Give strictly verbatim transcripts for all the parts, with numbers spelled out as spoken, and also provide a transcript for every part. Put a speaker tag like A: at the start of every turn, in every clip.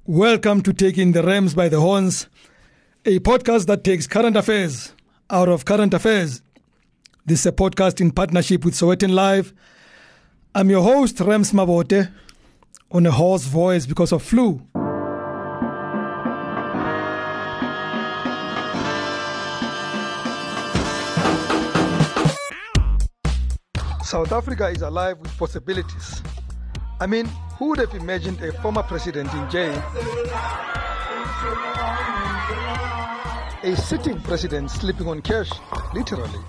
A: Welcome to Taking the Rams by the Horns, a podcast that takes current affairs out of current affairs. This is a podcast in partnership with Sowetan Live. I'm your host, Rams Mabote, on a hoarse voice because of flu. South Africa is alive with possibilities. I mean, who would have imagined a former president in jail? A sitting president sleeping on cash, literally.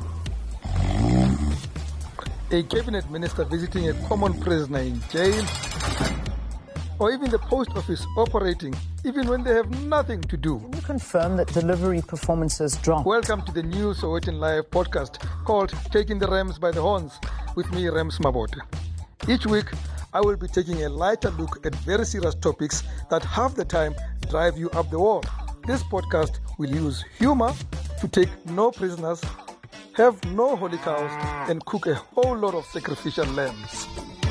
A: A cabinet minister visiting a common prisoner in jail. Or even the post office operating, even when they have nothing to do.
B: Can you confirm that delivery performances dropped?
A: Welcome to the new Sowetan Live podcast called Taking the Rams by the Horns with me, Rams Mabote. Each week, I will be taking a lighter look at very serious topics that half the time drive you up the wall. This podcast will use humor to take no prisoners, have no holy cows, and cook a whole lot of sacrificial lambs.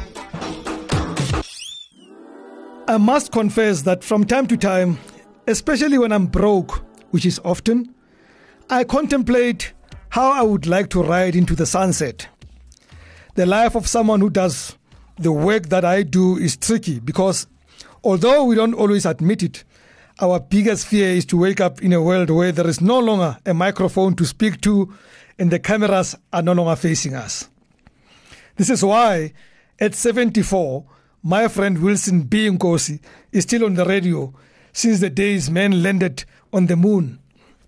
A: I must confess that from time to time, especially when I'm broke, which is often, I contemplate how I would like to ride into the sunset. The life of someone who does the work that I do is tricky because although we don't always admit it, our biggest fear is to wake up in a world where there is no longer a microphone to speak to and the cameras are no longer facing us. This is why at seventy-four, my friend Wilson B. Nkosi is still on the radio since the days men landed on the moon.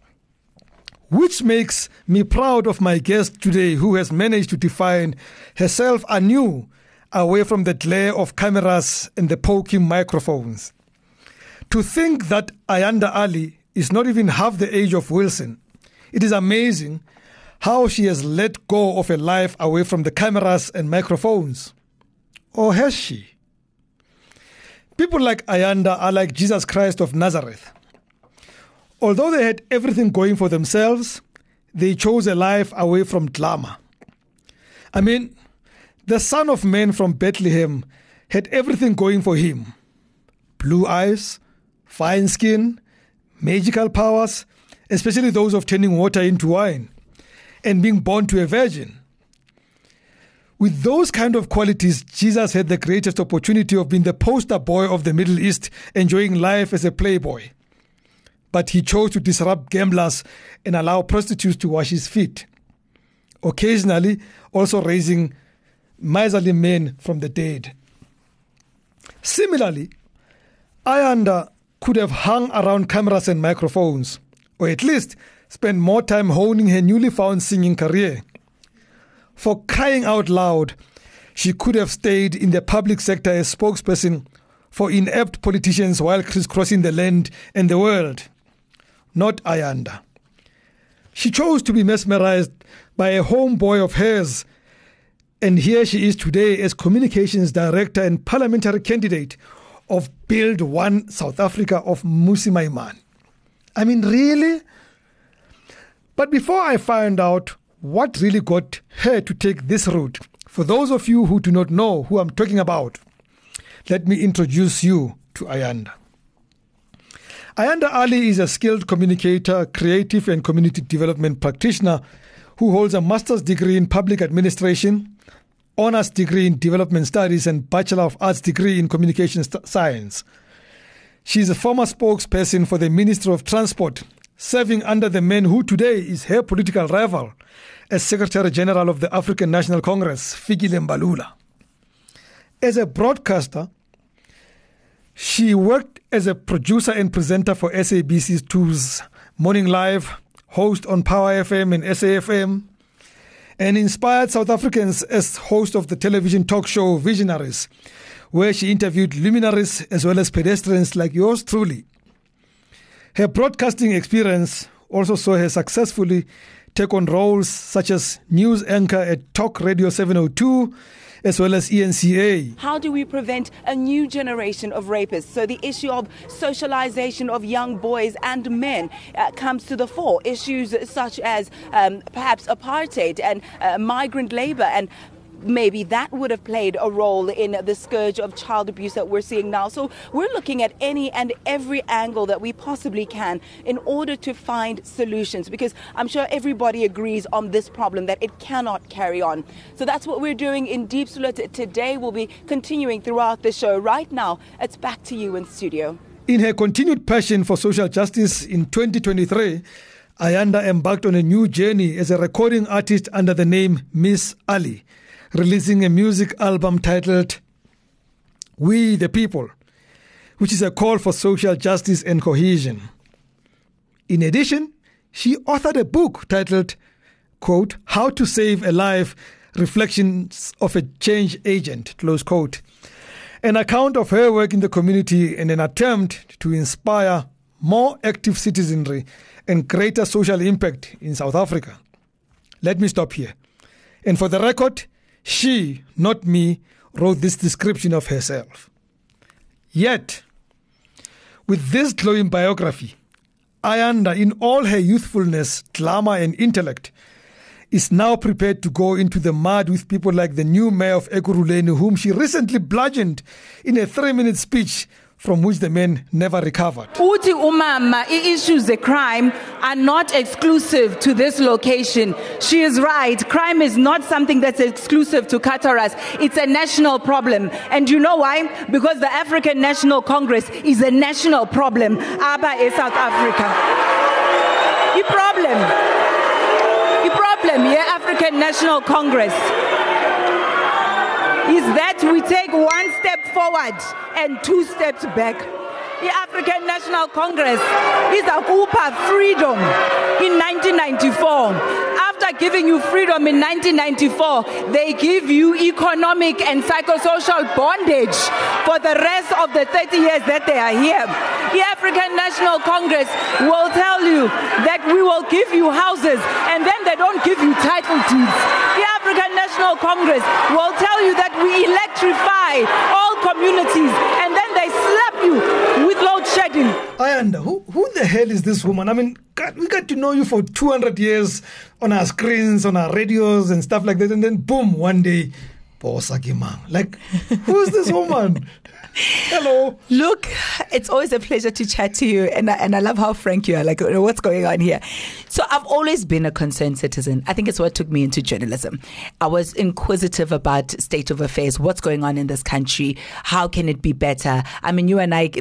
A: Which makes me proud of my guest today who has managed to define herself anew away from the glare of cameras and the poking microphones. To think that Ayanda Ali is not even half the age of Wilson, it is amazing how she has let go of a life away from the cameras and microphones. Or has she? People like Ayanda are like Jesus Christ of Nazareth. Although they had everything going for themselves, they chose a life away from glamour. I mean, the Son of Man from Bethlehem had everything going for him. Blue eyes, fine skin, magical powers, especially those of turning water into wine, and being born to a virgin. With those kind of qualities, Jesus had the greatest opportunity of being the poster boy of the Middle East, enjoying life as a playboy. But he chose to disrupt gamblers and allow prostitutes to wash his feet, occasionally also raising miserly men from the dead. Similarly, Ayanda could have hung around cameras and microphones, or at least spent more time honing her newly found singing career. For crying out loud, she could have stayed in the public sector as spokesperson for inept politicians while crisscrossing the land and the world. Not Ayanda. She chose to be mesmerized by a homeboy of hers, and here she is today as communications director and parliamentary candidate of Build One South Africa of Mmusi Maimane. I mean, really? But before I find out what really got her to take this route, for those of you who do not know who I'm talking about, let me introduce you to Ayanda. Ayanda Ali is a skilled communicator, creative and community development practitioner who holds a master's degree in public administration, honors degree in development studies and Bachelor of Arts degree in communication st- science. She is a former spokesperson for the Ministry of Transport, serving under the man who today is her political rival as Secretary General of the African National Congress, Fikile Mbalula. As a broadcaster, she worked as a producer and presenter for S A B C two's Morning Live, host on Power F M and S A F M, and inspired South Africans as host of the television talk show Visionaries, where she interviewed luminaries as well as pedestrians like yours truly. Her broadcasting experience also saw her successfully take on roles such as news anchor at Talk Radio seven oh two, as well as E N C A.
C: How do we prevent a new generation of rapists? So the issue of socialization of young boys and men uh, comes to the fore. Issues such as um, perhaps apartheid and uh, migrant labor and maybe that would have played a role in the scourge of child abuse that we're seeing now. So we're looking at any and every angle that we possibly can in order to find solutions, because I'm sure everybody agrees on this problem that it cannot carry on. So that's what we're doing in Diepsloot today. We'll be continuing throughout the show. Right now, it's back to you in studio.
A: In her continued passion for social justice in twenty twenty-three, Ayanda embarked on a new journey as a recording artist under the name Miss Ali, releasing a music album titled We the People, which is a call for social justice and cohesion. In addition, she authored a book titled, quote, How to Save a Life, Reflections of a Change Agent, close quote, an account of her work in the community in an attempt to inspire more active citizenry and greater social impact in South Africa. Let me stop here. And for the record, she, not me, wrote this description of herself. Yet, with this glowing biography, Ayanda, in all her youthfulness, glamour and intellect, is now prepared to go into the mud with people like the new mayor of Ekurhuleni, whom she recently bludgeoned in a three-minute speech from which the men never recovered.
D: Uti umama, issues the crime are not exclusive to this location. She is right. Crime is not something that's exclusive to Kataras. It's a national problem. And you know why? Because the African National Congress is a national problem. Aba is South Africa. The problem. The problem, yeah, African National Congress, is that we take one step forward and two steps back. The African National Congress is a Kupa freedom in nineteen ninety-four. After giving you freedom in nineteen ninety-four, they give you economic and psychosocial bondage for the rest of the thirty years that they are here. The African National Congress will tell you that we will give you houses, and then they don't give you title deeds. The African National Congress will tell you that we electrify all communities, and then they slap you with load shedding.
A: Ayanda, who, who the hell is this woman? I mean, God, we got to know you for two hundred years on our screens, on our radios and stuff like that, and then boom, one day, Bosa Kimang. Like, who is this woman? Hello.
E: Look, it's always a pleasure to chat to you, and I, and I love how frank you are. Like, what's going on here? So I've always been a concerned citizen. I think it's what took me into journalism. I was inquisitive about state of affairs, what's going on in this country, how can it be better? I mean, you and I,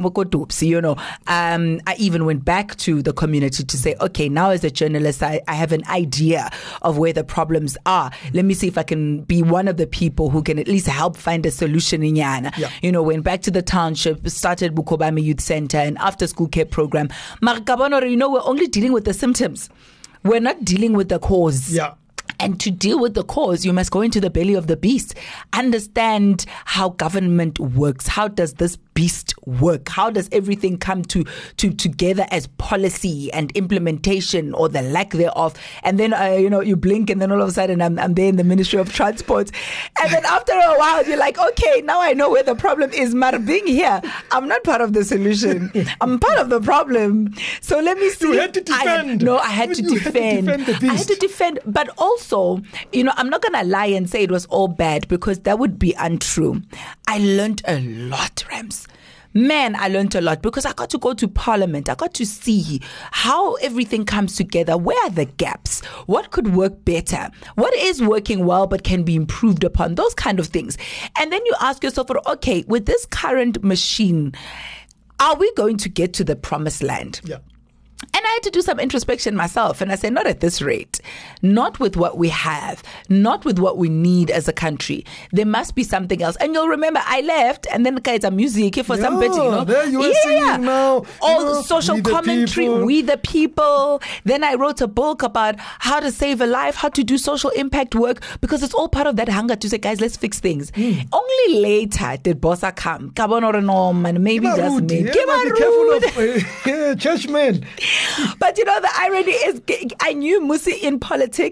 E: you know, um, I even went back to the community to say, okay, now as a journalist, I, I have an idea of where the problems are. Let me see if I can be one of the people who can at least help find a solution in Yana. Yeah. You know, went back to the township, started Bukobame Youth Center, and after school care program. You know, we're only dealing with the symptoms. We're not dealing with the cause.
A: Yeah.
E: And to deal with the cause, you must go into the belly of the beast. Understand how government works. How does this beast work? How does everything come to, to together as policy and implementation, or the lack thereof? And then, uh, you know, you blink and then all of a sudden I'm, I'm there in the Ministry of Transport. And then after a while, you're like, okay, now I know where the problem is. But being here, I'm not part of the solution. I'm part of the problem. So let me see.
A: You had to defend.
E: I had, no, I had to
A: you
E: defend.
A: Had to defend the beast.
E: I had to defend. But also, you know, I'm not going to lie and say it was all bad, because that would be untrue. I learned a lot, Rams. Man, I learned a lot, because I got to go to Parliament. I got to see how everything comes together. Where are the gaps? What could work better? What is working well but can be improved upon? Those kind of things. And then you ask yourself, okay, with this current machine, are we going to get to the promised land?
A: Yeah.
E: And I had to do some introspection myself. And I said, not at this rate, not with what we have, not with what we need as a country. There must be something else. And you'll remember, I left, and then the a music for
A: yeah,
E: some bit, you know.
A: There you are
E: yeah,
A: singing
E: yeah.
A: now.
E: All
A: you know,
E: the social
A: we the
E: commentary,
A: people.
E: we the people. Then I wrote a book about how to save a life, how to do social impact work, because it's all part of that hunger to say, guys, let's fix things. Mm. Only later did Bosa come. And maybe
A: Kiba
E: just
A: rude,
E: me.
A: yeah, be careful of uh, churchmen.
E: But you know, the irony is, I knew Musi in politics.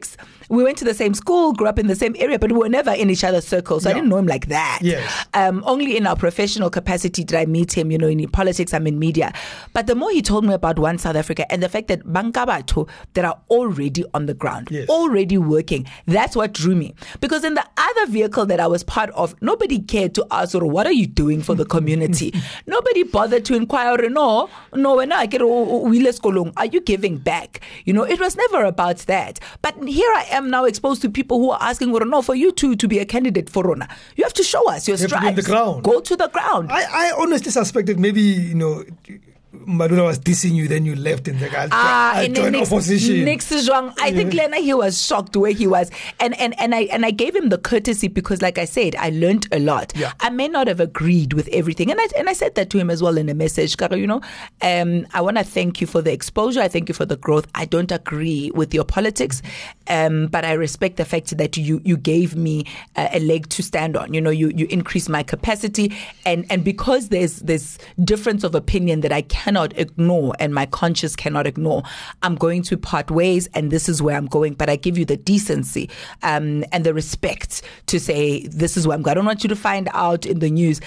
E: we went to the same school, grew up in the same area, but we were never in each other's circles. So
A: Yeah.
E: I didn't know him like that.
A: Yes.
E: Um, only in our professional capacity did I meet him, you know, in politics, I'm in media. But the more he told me about One South Africa and the fact that Bankabato that are already on the ground,
A: Yes.
E: already working, that's what drew me. Because in the other vehicle that I was part of, nobody cared to ask, or what are you doing for the community? Nobody bothered to inquire, no, no, when I get are you giving back? You know, it was never about that. But here I am now exposed to people who are asking, well, no, for you to, to be a candidate for Rona, you have to show us your
A: You have to be on
E: strides.
A: the ground.
E: Go to the ground.
A: I, I honestly suspected maybe, you know, Madura was dissing you, then you left and the guy
E: Ah, and then
A: joined
E: next,
A: opposition.
E: next Zhuang, I think Lena, he was shocked where he was, and and and I and I gave him the courtesy because, like I said, I learned a lot.
A: Yeah.
E: I may not have agreed with everything, and I and I said that to him as well in a message. Karo, you know, um, I want to thank you for the exposure. I thank you for the growth. I don't agree with your politics, um, but I respect the fact that you you gave me a, a leg to stand on. You know, you you increased my capacity, and and because there's there's difference of opinion that I cannot ignore and my conscience cannot ignore, I'm going to part ways, and this is where I'm going. But I give you the decency um, and the respect to say this is where I'm going. I don't want you to find out in the news,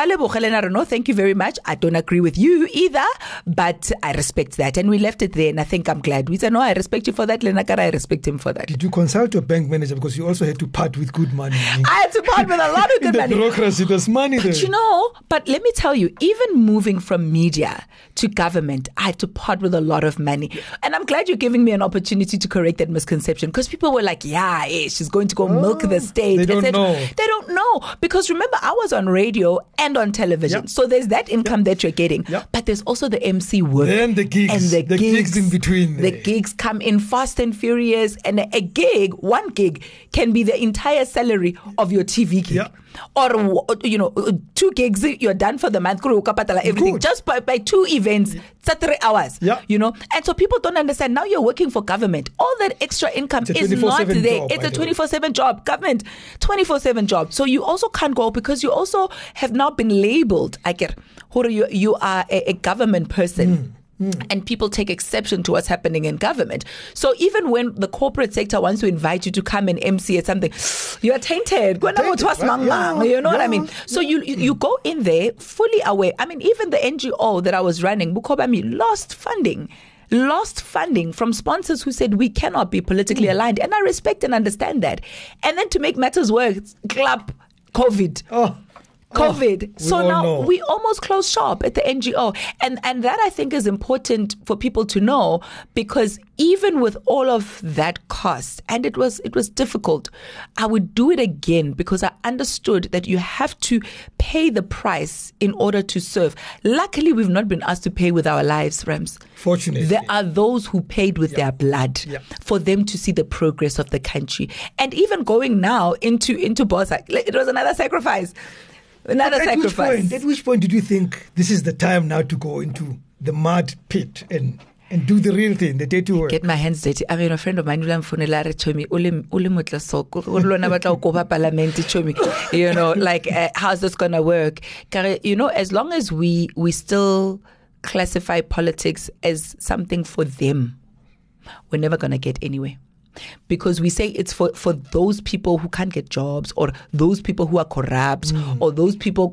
E: no, thank you very much, I don't agree with you either, but I respect that. And we left it there, and I think I'm glad. We said, no, I respect you for that, Lenakara, I respect him for that.
A: Did you consult your bank manager, because you also had to part with good money?
E: I had to part with a lot of
A: In
E: good
A: the
E: money.
A: bureaucracy, there's money there.
E: But you know, but let me tell you, even moving from media to government, I had to part with a lot of money. And I'm glad you're giving me an opportunity to correct that misconception, because people were like, yeah, eh, she's going to go milk the state.
A: they don't
E: et cetera.
A: know.
E: They don't know. Because remember, I was on radio and on television.
A: Yep.
E: So there's that income that you're getting.
A: Yep.
E: But there's also the M C work.
A: Then the gigs,
E: And the,
A: the gigs in between
E: The
A: there.
E: gigs come in fast and furious. And a, a gig, one gig, can be the entire salary of your T V gig.
A: Yeah.
E: Or, you know, two gigs, you're done for the month. Everything.
A: Good.
E: Just by, by two events, it's three hours.
A: Yeah.
E: You know, and so people don't understand. Now you're working for government. All that extra income
A: It's a
E: is not
A: twenty-four seven
E: there.
A: job,
E: It's
A: by
E: a
A: the way.
E: twenty-four seven job. Government, twenty-four seven job. So you also can't go because you also have now been labeled, I get, you, you are a, a government person.
A: Mm.
E: And people take exception to what's happening in government. So even when the corporate sector wants to invite you to come and M C at something, you are tainted.
A: Tainted, right? Yeah,
E: You know what I
A: yeah.
E: mean? So you, you you go in there fully aware. I mean, even the N G O that I was running, Bukobami, lost funding. Lost funding from sponsors who said we cannot be politically aligned. And I respect and understand that. And then to make matters worse, clap, COVID.
A: Oh.
E: COVID.
A: Oh,
E: so
A: we all
E: now
A: know.
E: we almost closed shop at the N G O. And and that I think is important for people to know, because even with all of that cost, and it was it was difficult, I would do it again because I understood that you have to pay the price in order to serve. Luckily, we've not been asked to pay with our lives, Rams.
A: Fortunately.
E: There are those who paid with their blood
A: Yeah.
E: for them to see the progress of the country. And even going now into into Bosa, it was another sacrifice. Another
A: At which
E: sacrifice.
A: point, at which point did you think this is the time now to go into the mud pit and and do the real thing, the dirty work?
E: Get my hands dirty. I mean, a friend of mine, Ulam Funelare, told me, "Ule ule mutla soko, ulona batla ukoba parlamenti," told me, you know, like, uh, how's this gonna work? Kare, you know, as long as we we still classify politics as something for them, we're never gonna get anywhere. Because we say it's for, for those people who can't get jobs, or those people who are corrupt, mm. or those people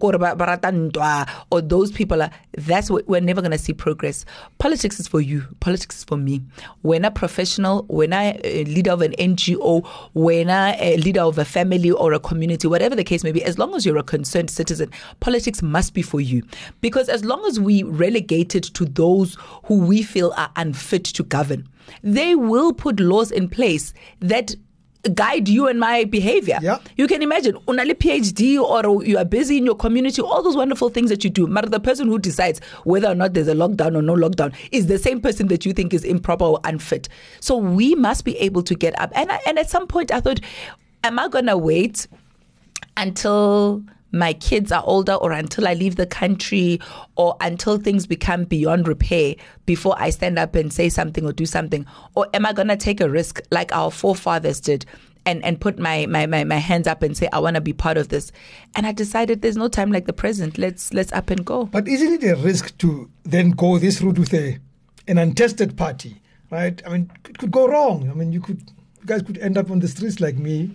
E: or those people are, that's what we're never going to see progress. Politics is for you. Politics is for me. When a professional, when I a leader of an N G O, when I a leader of a family or a community, whatever the case may be, as long as you're a concerned citizen, politics must be for you. Because as long as we relegate it to those who we feel are unfit to govern, they will put laws in place that guide you and my behavior.
A: Yeah.
E: You can imagine, unali PhD, or you are busy in your community, all those wonderful things that you do. But the person who decides whether or not there's a lockdown or no lockdown is the same person that you think is improper or unfit. So we must be able to get up. And I, and at some point I thought, am I going to wait until my kids are older, or until I leave the country, or until things become beyond repair before I stand up and say something or do something? Or am I going to take a risk like our forefathers did and, and put my, my, my, my hands up and say, I want to be part of this? And I decided there's no time like the present. Let's let's up and go.
A: But isn't it a risk to then go this route with a an untested party, right? I mean, it could go wrong. I mean, you could... you guys could end up on the streets like me.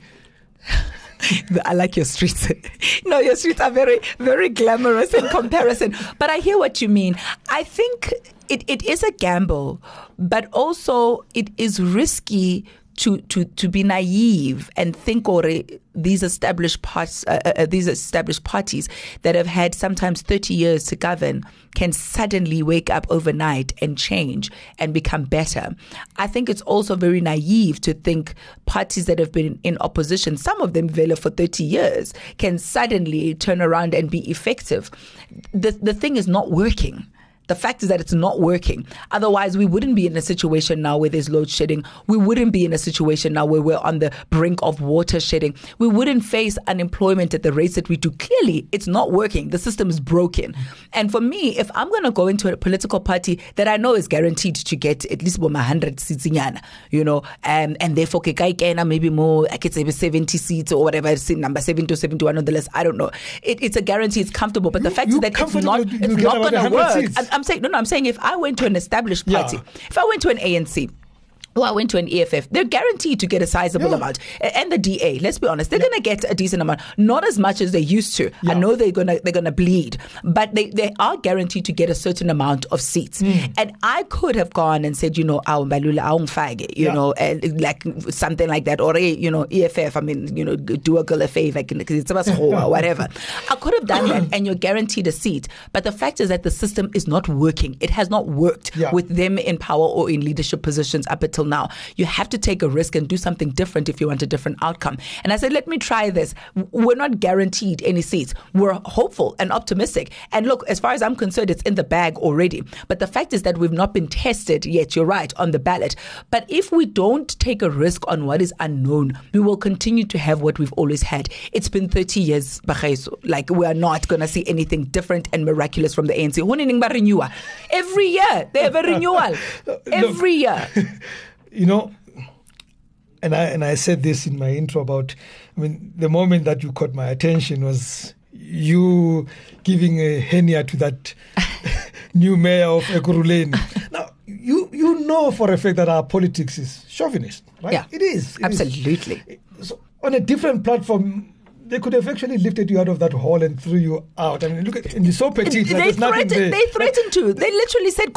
E: I like your streets. No, your streets are very, very glamorous in comparison. But I hear what you mean. I think it, it is a gamble, but also it is risky to, to, to be naive and think or these established parts, uh, uh, these established parties that have had sometimes thirty years to govern can suddenly wake up overnight and change and become better. I think it's also very naive to think parties that have been in opposition, some of them vela for thirty years, can suddenly turn around and be effective. The the thing is not working. The fact is that it's not working. Otherwise, we wouldn't be in a situation now where there's load shedding. We wouldn't be in a situation now where we're on the brink of water shedding. We wouldn't face unemployment at the rates that we do. Clearly, it's not working. The system is broken. And for me, if I'm going to go into a political party that I know is guaranteed to get at least one hundred seats, you know, um, and therefore maybe more, I could say seventy seats or whatever, it's number seventy or seventy-one on the list. I don't know. It, it's a guarantee. It's comfortable. But the
A: you,
E: fact is that it's not, it's not going to work. I'm, I'm saying, no, no, I'm saying if I went to an established party, yeah. if I went to an A N C, or I went to an E F F, they're guaranteed to get a sizable yeah. amount. And the D A, let's be honest, they're yeah. going to get a decent amount. Not as much as they used to. Yeah. I know they're going to they're going to bleed, but they, they are guaranteed to get a certain amount of seats. Mm. And I could have gone and said, you know, you yeah. know, and like something like that, or you know, E F F. I mean, you know, do a girl a favor, or whatever. I could have done that, and you're guaranteed a seat. But the fact is that the system is not working. It has not worked yeah. with them in power or in leadership positions up until now. You have to take a risk and do something different if you want a different outcome. And I said, let me try this. We're not guaranteed any seats. We're hopeful and optimistic. And look, as far as I'm concerned, it's in the bag already. But the fact is that we've not been tested yet, you're right, on the ballot. But if we don't take a risk on what is unknown, we will continue to have what we've always had. It's been thirty years, like we are not going to see anything different and miraculous from the A N C. Every year, they have a renewal. Every year.
A: You know, and I and I said this in my intro about, I mean, the moment that you caught my attention was you giving a henia to that new mayor of Ekurhuleni. Now, you you know for a fact that our politics is chauvinist, right?
E: Yeah,
A: it is. It
E: absolutely.
A: Is. So on a different platform, they could have actually lifted you out of that hole and threw you out. I mean, look at, and you're so petite.
E: They,
A: like,
E: threatened,
A: there.
E: they threatened to. They literally said,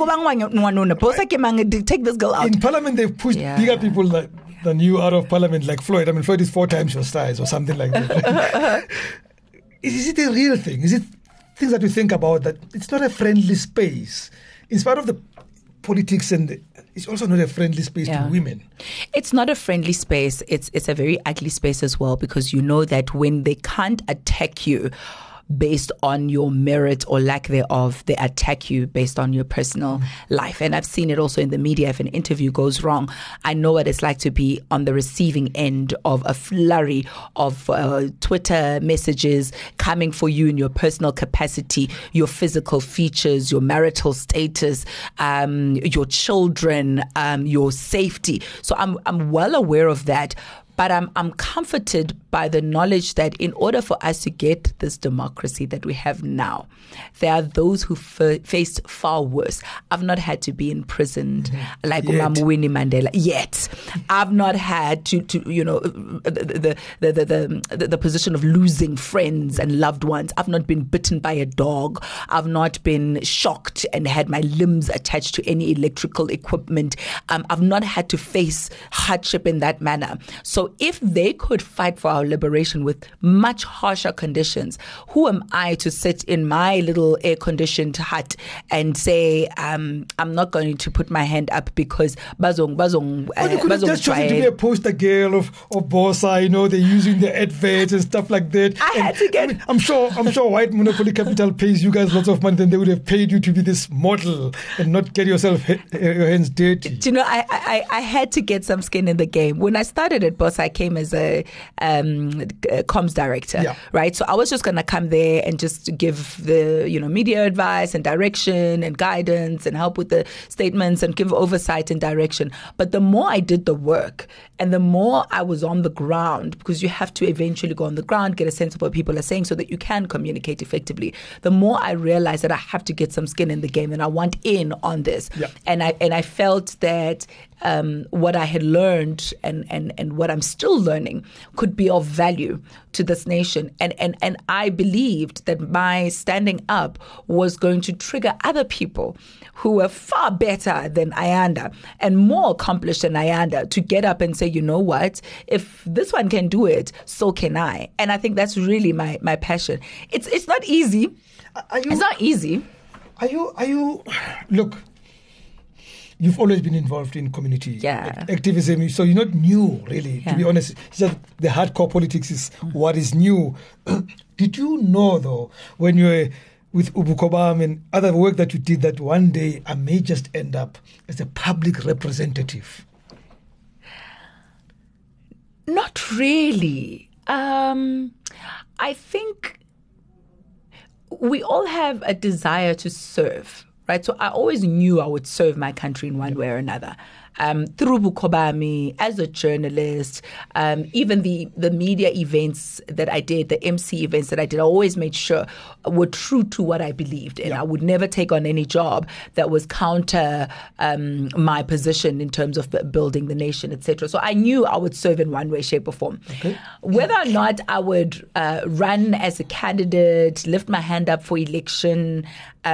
E: take this girl out.
A: In Parliament, they've pushed yeah. bigger people like, than you out of Parliament, like Floyd. I mean, Floyd is four times your size or something like that. Is it a real thing? Is it things that you think about that it's not a friendly space? In spite of the politics, and it's also not a friendly space yeah. to women.
E: It's not a friendly space. It's it's a very ugly space as well, because you know that when they can't attack you based on your merit or lack thereof, they attack you based on your personal life. And I've seen it also in the media. If an interview goes wrong, I know what it's like to be on the receiving end of a flurry of uh, Twitter messages coming for you in your personal capacity, your physical features, your marital status, um, your children, um, your safety. So I'm I'm well aware of that. But I'm I'm comforted by the knowledge that in order for us to get this democracy that we have now, there are those who f- faced far worse. I've not had to be imprisoned mm-hmm. like Umama Winnie Mandela yet. I've not had to, to you know, the the, the the the the position of losing friends and loved ones. I've not been bitten by a dog. I've not been shocked and had my limbs attached to any electrical equipment. Um, I've not had to face hardship in that manner. So if they could fight for our liberation with much harsher conditions, who am I to sit in my little air-conditioned hut and say, um, I'm not going to put my hand up because Bazong, Bazong,
A: uh, you could have just chosen to be a poster girl of, of Bosa, you know, they're using the adverts and stuff like that.
E: I
A: and,
E: had to get...
A: I mean, I'm sure I'm sure White Monopoly Capital pays you guys lots of money, then they would have paid you to be this model and not get yourself he- your hands dirty.
E: Do you know, I, I, I had to get some skin in the game. When I started at Bosa, I came as a um, um, comms director,
A: Yeah.
E: right? So I was just going to come there and just give the, you know, media advice and direction and guidance and help with the statements and give oversight and direction. But the more I did the work and the more I was on the ground, because you have to eventually go on the ground, get a sense of what people are saying so that you can communicate effectively, the more I realized that I have to get some skin in the game and I want in on this.
A: Yeah.
E: And I and I felt that um, what I had learned and, and, and what I'm still learning could be of value to this nation. And, and, and I believed that my standing up was going to trigger other people who were far better than Ayanda and more accomplished than Ayanda to get up and say, you know what, if this one can do it, so can I. And I think that's really my, my passion. It's it's not easy.
A: Are you,
E: it's not easy.
A: Are you, are you, look, you've always been involved in community
E: Yeah.
A: activism, so you're not new, really,
E: Yeah.
A: to be honest. It's just the hardcore politics is what is new. Did you know, though, when you were with Ubukobam and other work that you did, that one day I may just end up as a public representative?
E: Not really. Um, I think we all have a desire to serve, right? So I always knew I would serve my country in one way or another. Um, through Bukobami, as a journalist, um, even the, the media events that I did, the M C events that I did, I always made sure were true to what I believed in.
A: Yeah.
E: I would never take on any job that was counter um, my position in terms of building the nation, et cetera. So I knew I would serve in one way, shape, or form.
A: Okay.
E: Whether or not I would uh, run as a candidate, lift my hand up for election,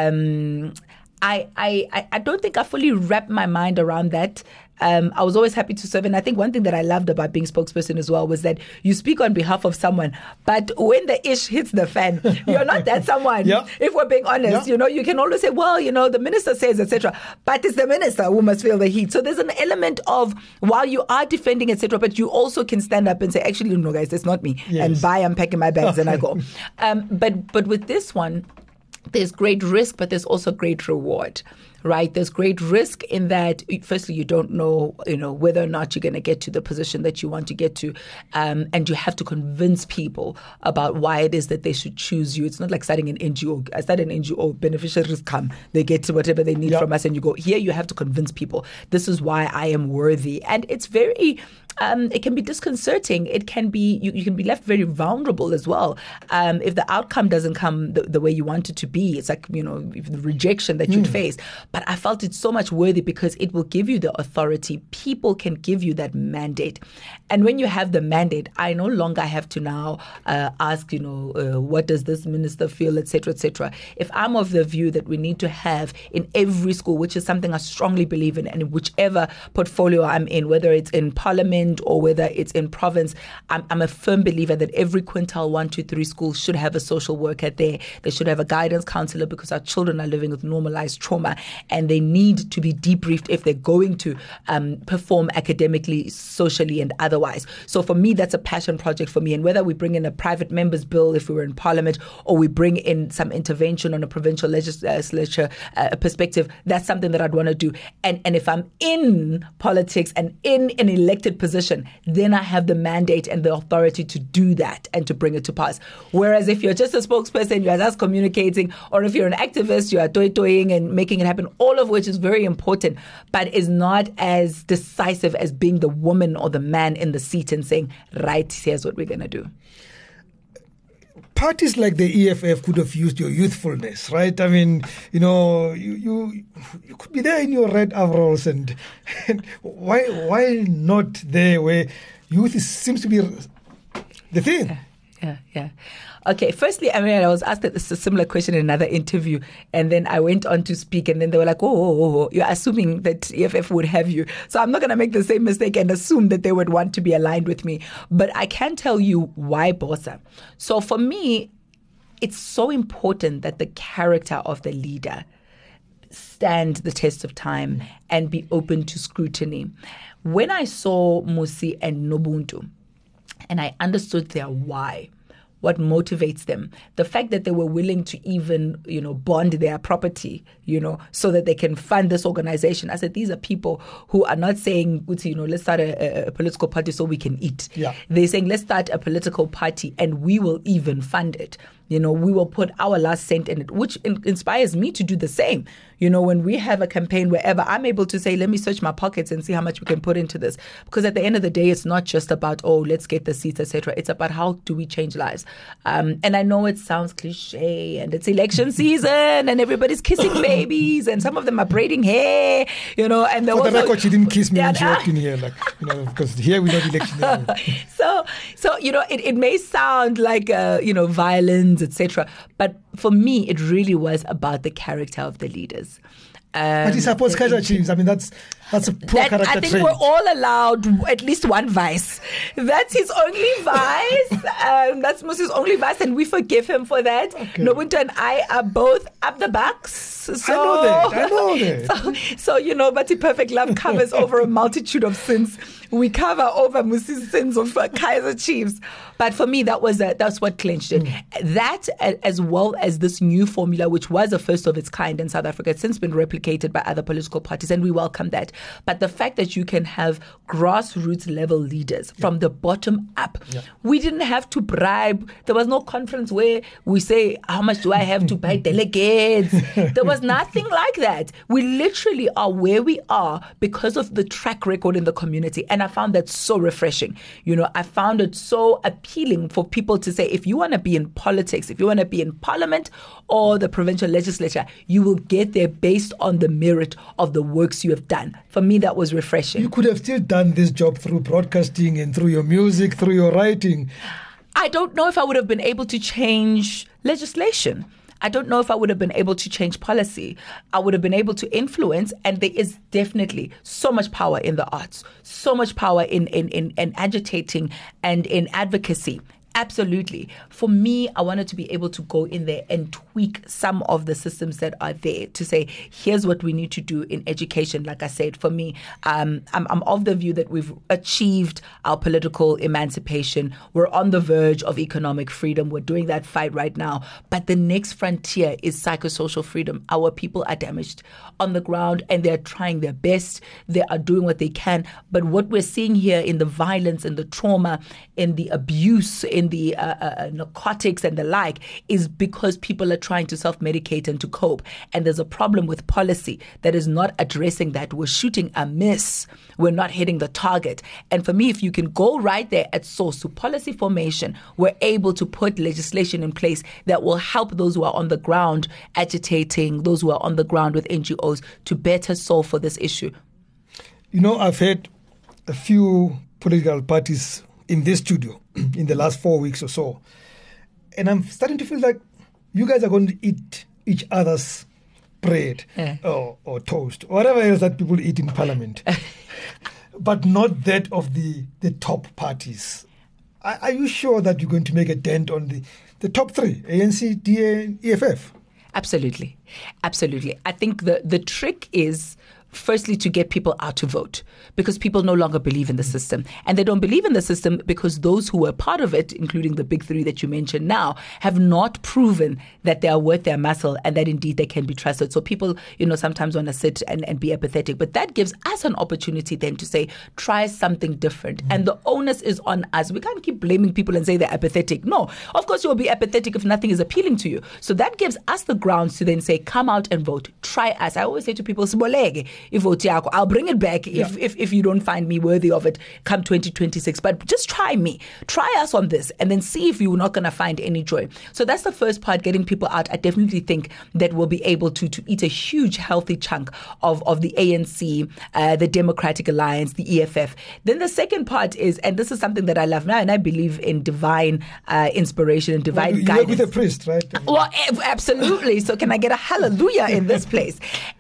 E: um, I, I, I don't think I fully wrapped my mind around that. Um, I was always happy to serve. And I think one thing that I loved about being spokesperson as well was that you speak on behalf of someone, but when the ish hits the fan, you're not that someone.
A: Yeah.
E: If we're being honest,
A: Yeah.
E: you know, you can always say, well, you know, the minister says, et cetera. But it's the minister who must feel the heat. So there's an element of, while you are defending, et cetera, but you also can stand up and say, actually, no, guys, it's not me.
A: Yes.
E: And bye, I'm packing my bags and I go. Um, but but with this one, there's great risk, but there's also great reward, right? There's great risk in that, firstly, you don't know, you know, whether or not you're going to get to the position that you want to get to, um, and you have to convince people about why it is that they should choose you. It's not like starting an N G O. I start an N G O, beneficiaries come, they get to whatever they need
A: Yep.
E: from us, and you go, here you have to convince people, this is why I am worthy. And it's very... Um, it can be disconcerting. It can be, you, you can be left very vulnerable as well. Um, if the outcome doesn't come the, the way you want it to be, it's like, you know, if the rejection that you'd face. But I felt it's so much worthy because it will give you the authority. People can give you that mandate. And when you have the mandate, I no longer have to now uh, ask, you know, uh, what does this minister feel, et cetera, et cetera. If I'm of the view that we need to have in every school, which is something I strongly believe in, and in whichever portfolio I'm in, whether it's in parliament, or whether it's in province, I'm, I'm a firm believer that every quintile one, two, three school should have a social worker there. They should have a guidance counselor because our children are living with normalized trauma and they need to be debriefed if they're going to um, perform academically, socially, and otherwise. So for me, that's a passion project for me. And whether we bring in a private member's bill if we were in parliament, or we bring in some intervention on a provincial legislature uh, perspective, that's something that I'd want to do. And, and if I'm in politics and in an elected position, then I have the mandate and the authority to do that and to bring it to pass. Whereas if you're just a spokesperson, you're just communicating, or if you're an activist, you are toy-toying and making it happen, all of which is very important, but is not as decisive as being the woman or the man in the seat and saying, right, here's what we're going to do.
A: Parties like the E F F could have used your youthfulness, right? I mean, you know, you you, you could be there in your red overalls, and, and why why not there where youth is, seems to be the thing?
E: Yeah, yeah, yeah. Okay, firstly, I mean, I was asked a similar question in another interview, and then I went on to speak, and then they were like, oh, oh, oh, you're assuming that E F F would have you. So I'm not going to make the same mistake and assume that they would want to be aligned with me. But I can tell you why Bosa. So for me, it's so important that the character of the leader stand the test of time and be open to scrutiny. When I saw Musi and Nobuntu, and I understood their why, what motivates them. The fact that they were willing to even, you know, bond their property, you know, so that they can fund this organization. I said, these are people who are not saying, you know, let's start a, a political party so we can eat.
A: Yeah.
E: They're saying, let's start a political party and we will even fund it. You know, we will put our last cent in it, which in- inspires me to do the same. You know, when we have a campaign wherever I'm able to say, let me search my pockets and see how much we can put into this. Because at the end of the day, it's not just about, oh, let's get the seats, et cetera. It's about how do we change lives. Um, and I know it sounds cliche and it's election season and everybody's kissing babies and some of them are braiding hair, you know. And
A: For the
E: also,
A: record, she didn't kiss me
E: yeah,
A: when she walked in here, like, you know, because here we're not election.
E: so, so you know, it, it may sound like, uh, you know, violence, et cetera. But for me, it really was about the character of the leaders. Um,
A: but he supports Kaizer Chiefs. I mean, that's that's a poor
E: that,
A: character
E: I think
A: trait.
E: we're all allowed at least one vice. That's his only vice. um, that's Musi's only vice, and we forgive him for that.
A: Okay.
E: Nobuntu and I are both up the bucks. So,
A: I know that. I know that.
E: So, so you know, but Perfect Love covers over a multitude of sins. We cover over Musi's sins of uh, Kaizer Chiefs. But for me, that was a, that's what clinched it. Mm. That, as well as this new formula, which was a first of its kind in South Africa, it's since been replicated by other political parties, and we welcome that. But the fact that you can have grassroots level leaders yeah. from the bottom up, yeah. we didn't have to bribe. There was no conference where we say, how much do I have to buy delegates? There was nothing like that. We literally are where we are because of the track record in the community. And I found that so refreshing. You know, I found it so appealing for people to say, if you want to be in politics, if you want to be in parliament or the provincial legislature, you will get there based on the merit of the works you have done. For me, that was refreshing.
A: You could have still done this job through broadcasting and through your music, through your writing.
E: I don't know if I would have been able to change legislation. I don't know if I would have been able to change policy. I would have been able to influence, and there is definitely so much power in the arts, so much power in, in, in, in agitating and in advocacy. Absolutely. For me, I wanted to be able to go in there and tweak some of the systems that are there to say, here's what we need to do in education. Like I said, for me, um, I'm, I'm of the view that we've achieved our political emancipation. We're on the verge of economic freedom. We're doing that fight right now. But the next frontier is psychosocial freedom. Our people are damaged on the ground and they're trying their best. They are doing what they can. But what we're seeing here in the violence and the trauma, in the abuse, in the uh, uh, narcotics and the like, is because people are trying to self-medicate and to cope. And there's a problem with policy that is not addressing that. We're shooting a miss. We're not hitting the target. And for me, if you can go right there at source to policy formation, we're able to put legislation in place that will help those who are on the ground agitating, those who are on the ground with N G Os to better solve for this issue.
A: You know, I've had a few political parties in this studio in the last four weeks or so. And I'm starting to feel like you guys are going to eat each other's bread yeah. or, or toast, or whatever else that people eat in parliament, but not that of the, the top parties. Are, are you sure that you're going to make a dent on the, the top three, A N C, D A, and E F F?
E: Absolutely. Absolutely. I think the, the trick is firstly to get people out to vote, because people no longer believe in the system. And they don't believe in the system because those who were part of it, including the big three that you mentioned now, have not proven that they are worth their muscle and that indeed they can be trusted. So people, you know, sometimes want to sit and, and be apathetic. But that gives us an opportunity then to say, try something different. Mm. And the onus is on us. We can't keep blaming people and say they're apathetic. No, of course you'll be apathetic if nothing is appealing to you. So that gives us the grounds to then say, come out and vote. Try us. I always say to people, Sibolege. If I'll bring it back if, yeah. if if you don't find me worthy of it come twenty twenty-six. But just try me. Try us on this and then see if you're not going to find any joy. So that's the first part, getting people out. I definitely think that we'll be able to to eat a huge, healthy chunk of, of the A N C, uh, the Democratic Alliance, the E F F. Then the second part is, and this is something that I love now, and I believe in divine uh, inspiration and divine
A: well, you
E: guidance.
A: You work with a priest, right?
E: Well, absolutely. So can I get a hallelujah in this place? And I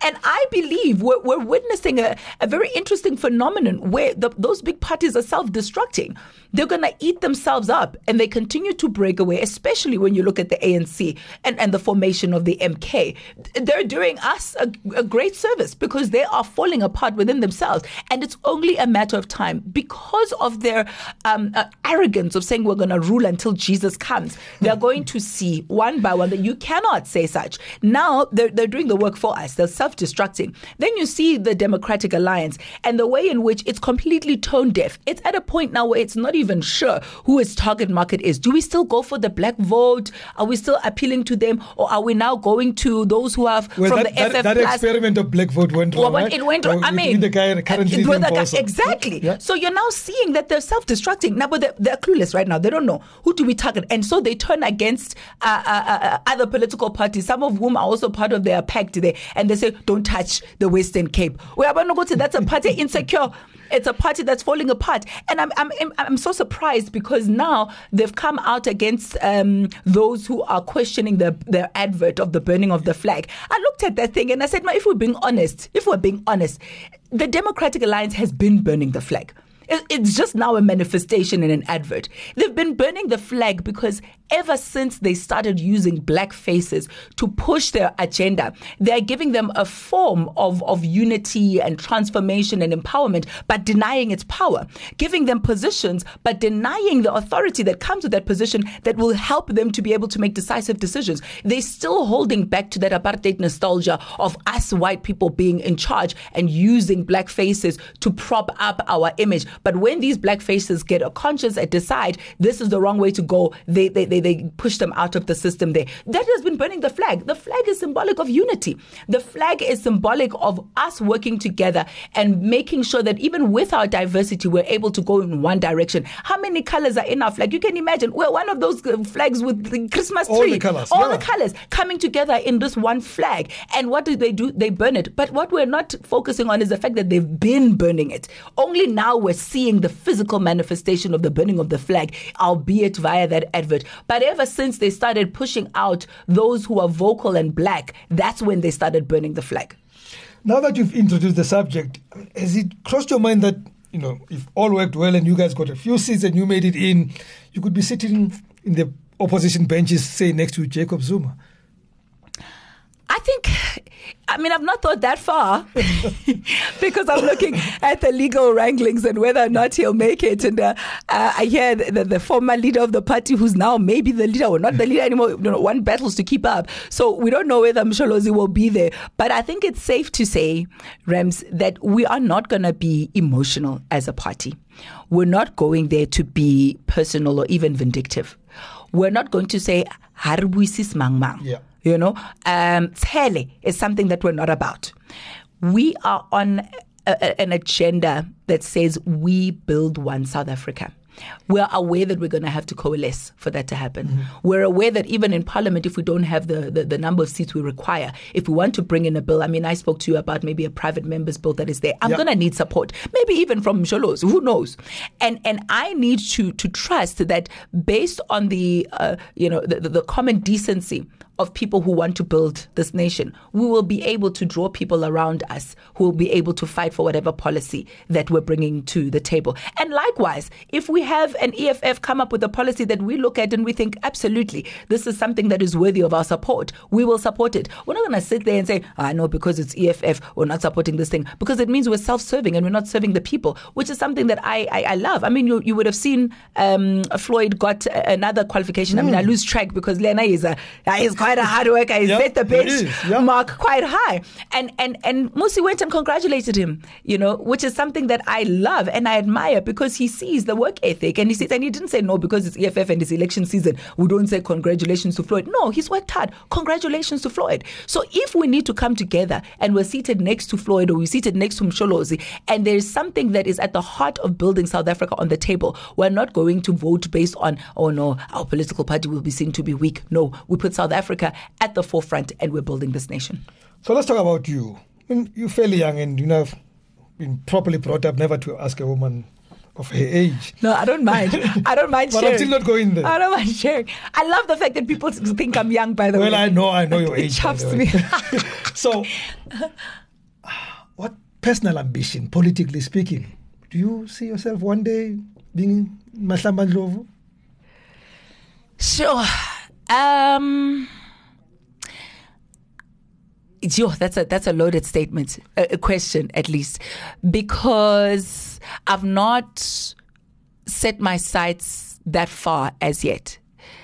E: believe we're, we're witnessing a, a very interesting phenomenon where the, those big parties are self-destructing. They're going to eat themselves up, and they continue to break away, especially when you look at the A N C and, and the formation of the M K. They're doing us a, a great service because they are falling apart within themselves. And it's only a matter of time because of their um, uh, arrogance of saying we're going to rule until Jesus comes. They're going to see one by one that you cannot say such. Now they're, they're doing the work for us. They're self-destructing. Then you see the Democratic Alliance and the way in which it's completely tone deaf. It's at a point now where it's not even sure who its target market is. Do we still go for the black vote? Are we still appealing to them? Or are we now going to those who have
A: well,
E: from
A: that,
E: the F F
A: that, that
E: plus?
A: experiment of black vote went wrong,
E: well,
A: right?
E: It went wrong. I mean,
A: the guy currently
E: uh, the guy,
A: also.
E: exactly.
A: Yeah.
E: So you're now seeing that they're self-destructing. Now, but they're, they're clueless right now. They don't know who do we target. And so they turn against uh, uh, uh, other political parties, some of whom are also part of their pact today. And they say, don't touch the Western Cape. Well, that's a party insecure. It's a party that's falling apart. And I'm I'm I'm so surprised because now they've come out against um, those who are questioning the, their advert of the burning of the flag. I looked at that thing and I said, if we're being honest, if we're being honest, the Democratic Alliance has been burning the flag. It's just now a manifestation in an advert. They've been burning the flag because ever since they started using black faces to push their agenda, they're giving them a form of, of unity and transformation and empowerment, but denying its power, giving them positions, but denying the authority that comes with that position that will help them to be able to make decisive decisions. They're still holding back to that apartheid nostalgia of us white people being in charge and using black faces to prop up our image. But when these black faces get a conscience and decide this is the wrong way to go, they, they, they, they push them out of the system there. That has been burning the flag. The flag is symbolic of unity. The flag is symbolic of us working together and making sure that even with our diversity, we're able to go in one direction. How many colors are in our flag? You can imagine we're one of those flags with the Christmas tree.
A: All the colors.
E: All
A: yeah.
E: the colors coming together in this one flag. And what do they do? They burn it. But what we're not focusing on is the fact that they've been burning it. Only now we're seeing the physical manifestation of the burning of the flag, albeit via that advert. But ever since they started pushing out those who are vocal and black, that's when they started burning the flag.
A: Now that you've introduced the subject, has it crossed your mind that, you know, if all worked well and you guys got a few seats and you made it in, you could be sitting in the opposition benches, say, next to Jacob Zuma?
E: I think, I mean, I've not thought that far because I'm looking at the legal wranglings and whether or not he'll make it. And uh, uh, I hear the, the former leader of the party, who's now maybe the leader or not the leader anymore, you know, one battles to keep up. So we don't know whether Msholozi will be there. But I think it's safe to say, Rems, that we are not going to be emotional as a party. We're not going there to be personal or even vindictive. We're not going to say, Harbuisis mang mang.
A: Yeah.
E: You know, um, Tele is something that we're not about. We are on a, a, an agenda that says we build one South Africa. We're aware that we're going to have to coalesce for that to happen. Mm-hmm. We're aware that even in Parliament, if we don't have the, the, the number of seats we require, if we want to bring in a bill, I mean, I spoke to you about maybe a private member's bill that is there. I'm yep. going to need support, maybe even from Msholozi, who knows? And and I need to to trust that based on the, uh, you know, the, the, the common decency of people who want to build this nation, we will be able to draw people around us who will be able to fight for whatever policy that we're bringing to the table. And likewise, if we have an E F F come up with a policy that we look at and we think, absolutely, this is something that is worthy of our support, we will support it. We're not going to sit there and say, I know because it's E F F, we're not supporting this thing, because it means we're self-serving and we're not serving the people, which is something that I, I, I love. I mean, you, you would have seen um, Floyd got another qualification. Mm. I mean, I lose track because Lena is a, is quite a hard worker. He yep, set the bench yep. mark quite high. And, and, and Musi went and congratulated him, you know, which is something that I love and I admire because he sees the work ethic and he sees, and he didn't say no because it's E F F and it's election season. We don't say congratulations to Floyd. No, he's worked hard. Congratulations to Floyd. So if we need to come together and we're seated next to Floyd or we're seated next to Msholozi and there's something that is at the heart of building South Africa on the table, we're not going to vote based on, oh no, our political party will be seen to be weak. No, we put South Africa at the forefront and we're building this nation.
A: So let's talk about you. I mean, you're fairly young and you know have been properly brought up never to ask a woman of her age.
E: No, I don't mind. I don't mind
A: but
E: sharing.
A: I'm still not going there.
E: I don't mind sharing. I love the fact that people think I'm young, by the
A: well,
E: way.
A: Well, I know, I know your
E: it
A: age.
E: It chuffs me.
A: So, what personal ambition, politically speaking, do you see yourself one day being Mahlamba Ndlovu?
E: Sure. Um, yo, that's a that's a loaded statement, a, a question at least, because I've not set my sights that far as yet.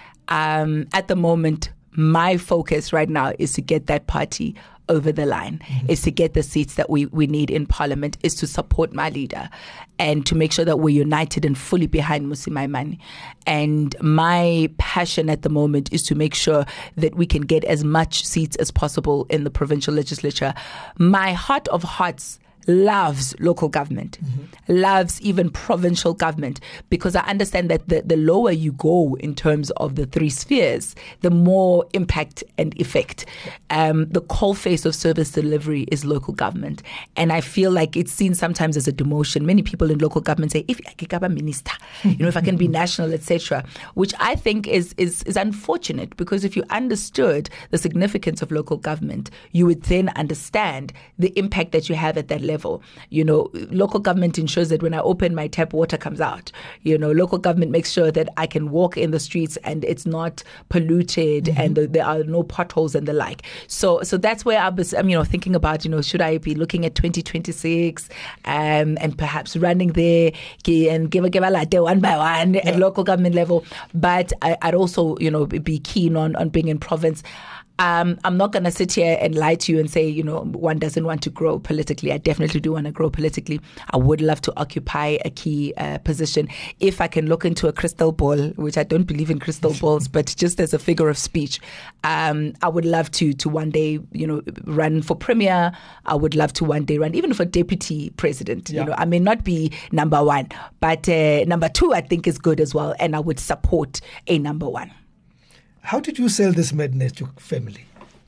E: Um, at the moment, my focus right now is to get that party over the line, mm-hmm. is to get the seats that we, we need in parliament, is to support my leader and to make sure that we're united and fully behind Mmusi Maimane. And my passion at the moment is to make sure that we can get as much seats as possible in the provincial legislature. My heart of hearts loves local government, mm-hmm. loves even provincial government, because I understand that the, the lower you go in terms of the three spheres, the more impact and effect. Um, the coalface of service delivery is local government. And I feel like it's seen sometimes as a demotion. Many people in local government say, if I can become a minister, you know, if I can be national, et cetera, which I think is, is, is unfortunate, because if you understood the significance of local government, you would then understand the impact that you have at that level. You know, local government ensures that when I open my tap, water comes out. You know, local government makes sure that I can walk in the streets and it's not polluted, mm-hmm. and the, there are no potholes and the like. So, so that's where I was, I'm, you know, thinking about, you know, should I be looking at twenty twenty-six um, and perhaps running there and give a give a latte one by one yeah. at local government level. But I, I'd also, you know, be keen on, on being in province. Um, I'm not going to sit here and lie to you and say, you know, one doesn't want to grow politically. I definitely do want to grow politically. I would love to occupy a key uh, position. If I can look into a crystal ball, which I don't believe in crystal balls, but just as a figure of speech, um, I would love to to one day, you know, run for premier. I would love to one day run even for deputy president. Yeah. You know, I may not be number one, but uh, number two, I think is good as well. And I would support a number one.
A: How did you sell this madness to family?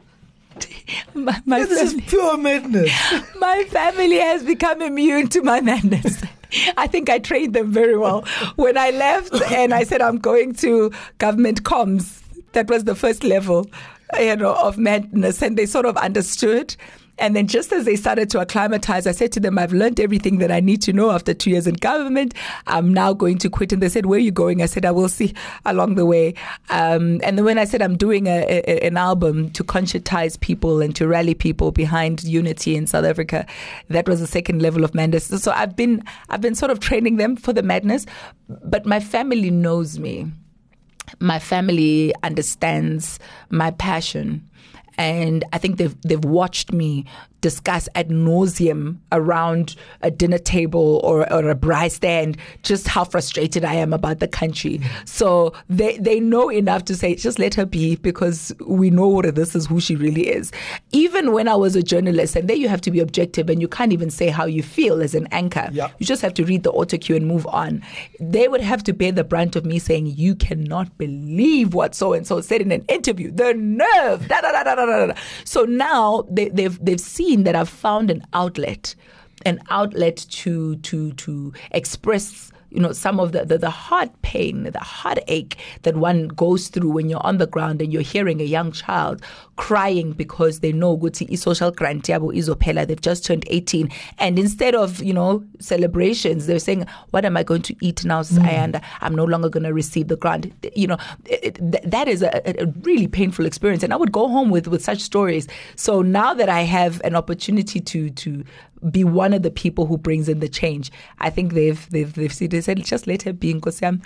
E: My, my
A: this
E: family,
A: is pure madness.
E: My family has become immune to my madness. I think I trained them very well. When I left and I said I'm going to government comms, that was the first level, you know, of madness, and they sort of understood. And then just as they started to acclimatize, I said to them, I've learned everything that I need to know after two years in government. I'm now going to quit. And they said, where are you going? I said, I will see along the way. Um, and then when I said I'm doing a, a, an album to conscientize people and to rally people behind unity in South Africa, that was the second level of madness. So I've been, I've been sort of training them for the madness, but my family knows me. My family understands my passion. And I think they've they've watched me discuss ad nauseum around a dinner table or, or a braai stand just how frustrated I am about the country. So they they know enough to say, just let her be, because we know what this is, who she really is. Even when I was a journalist, and there you have to be objective and you can't even say how you feel as an anchor. Yeah. You just have to read the auto cue and move on. They would have to bear the brunt of me saying, you cannot believe what so-and-so said in an interview. The nerve. Da, da, da, da, da, da. So now they, they've they've seen that I've found an outlet, an outlet to to to express, you know, some of the, the, the heart pain, the heartache that one goes through when you're on the ground and you're hearing a young child crying because they know Guti social grant yabo izophela, they've just turned eighteen. And instead of, you know, celebrations, they're saying, what am I going to eat now, Sayanda? Mm. I'm no longer going to receive the grant. You know, it, it, that is a, a really painful experience. And I would go home with, with such stories. So now that I have an opportunity to to be one of the people who brings in the change, I think they've they've they've seen, they said, just let her be in Nkosiyam.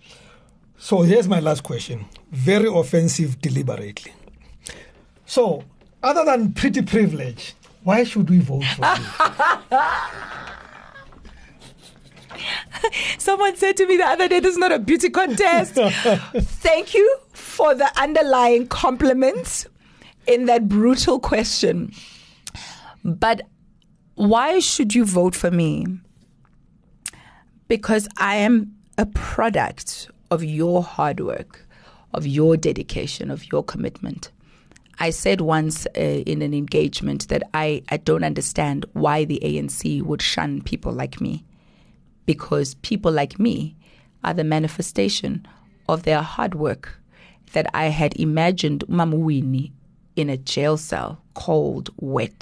A: So here's my last question. Very offensive deliberately. So, other than pretty privilege, why should we vote for you?
E: Someone said to me the other day, this is not a beauty contest. Thank you for the underlying compliment in that brutal question. But why should you vote for me? Because I am a product of your hard work, of your dedication, of your commitment. I said once uh, in an engagement that I, I don't understand why the A N C would shun people like me, because people like me are the manifestation of their hard work that I had imagined Mamuwini in a jail cell, cold, wet,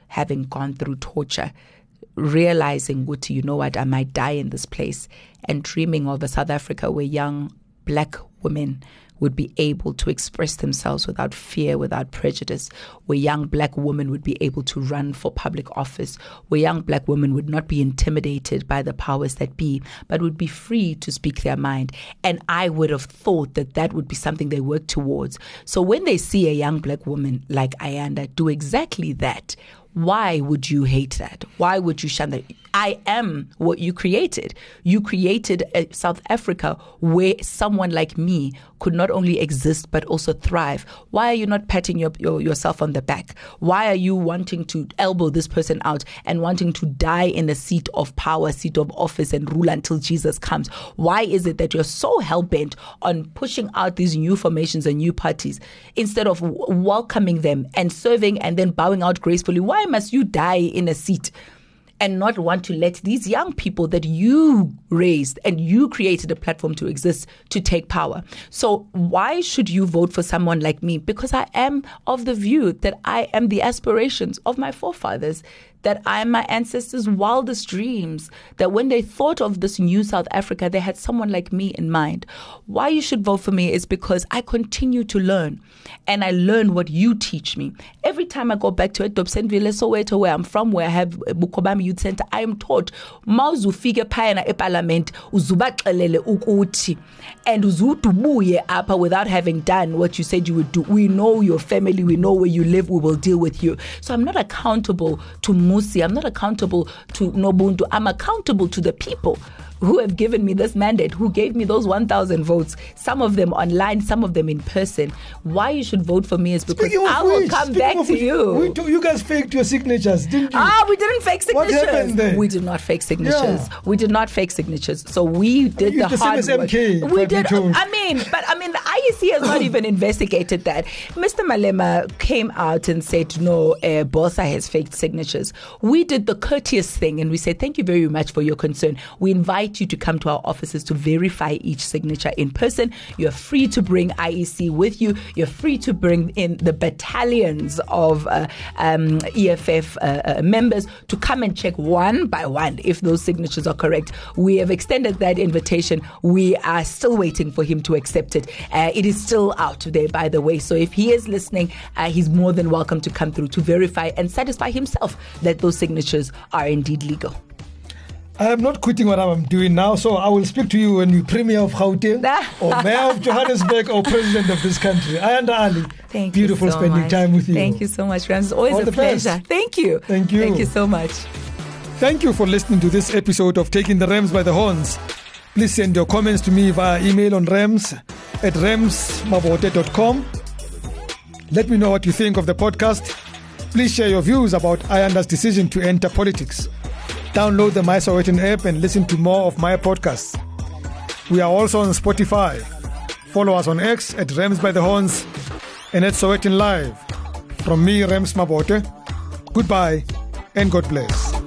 E: having gone through torture, realizing, Guti, you know what, I might die in this place, and dreaming of a South Africa where young black women would be able to express themselves without fear, without prejudice, where young black women would be able to run for public office, where young black women would not be intimidated by the powers that be, but would be free to speak their mind. And I would have thought that that would be something they work towards. So when they see a young black woman like Ayanda do exactly that, why would you hate that? Why would you shun that? I am what you created. You created a South Africa where someone like me could not only exist but also thrive. Why are you not patting your, your, yourself on the back? Why are you wanting to elbow this person out and wanting to die in a seat of power, seat of office, and rule until Jesus comes? Why is it that you're so hell-bent on pushing out these new formations and new parties instead of w- welcoming them and serving and then bowing out gracefully? Why must you die in a seat and not want to let these young people that you raised and you created a platform to exist to take power? So why should you vote for someone like me? Because I am of the view that I am the aspirations of my forefathers, that I am my ancestors' wildest dreams, that when they thought of this new South Africa, they had someone like me in mind. Why you should vote for me is because I continue to learn, and I learn what you teach me. Every time I go back to Dobsenville, Soweto, where I'm from, where I have Bukobami Youth Center, I am taught, mawuzufike phayana eParliament, uzubaxelele ukuthi, and uzutubuye apa without having done what you said you would do. We know your family, we know where you live, we will deal with you. So I'm not accountable to Musi, I'm not accountable to Nobuntu, I'm accountable to the people who have given me this mandate, who gave me those one thousand votes, some of them online, some of them in person. Why you should vote for me is because I will which, come back to which, you.
A: We do, you guys faked your signatures, didn't you?
E: Ah, we didn't fake signatures.
A: What happened there?
E: We did not fake signatures.
A: Yeah.
E: We did not fake signatures. So we did
A: you
E: the, the hard
A: same
E: work.
A: as M K,
E: we did. I mean, but I mean, the I E C has not even investigated that. Mister Malema came out and said, no, uh, Bosa has faked signatures. We did the courteous thing and we said, thank you very much for your concern. We invite you to come to our offices to verify each signature in person. You're free to bring I E C with you. You're free to bring in the battalions of uh, um, E F F uh, uh, members to come and check one by one if those signatures are correct. We have extended that invitation. We are still waiting for him to accept it. Uh, it is still out there, by the way. So if he is listening, uh, he's more than welcome to come through to verify and satisfy himself that those signatures are indeed legal.
A: I am not quitting what I'm doing now, so I will speak to you when you Premier of Gauteng or Mayor of Johannesburg or President of this country. Ayanda Ali,
E: Thank
A: beautiful
E: you so
A: spending
E: much.
A: time with you.
E: Thank you so much, Rams. It's always
A: All
E: a
A: the
E: pleasure.
A: best.
E: Thank you.
A: Thank you.
E: Thank you so much.
A: Thank you for listening to this episode of Taking the Rams by the Horns. Please send your comments to me via email on rams at ramsmabote dot com. Let me know what you think of the podcast. Please share your views about Ayanda's decision to enter politics. Download the My Sowetan app and listen to more of my podcasts. We are also on Spotify. Follow us on X at Rams by the Horns and at Sowetan Live. From me, Rams Mabote, goodbye and God bless.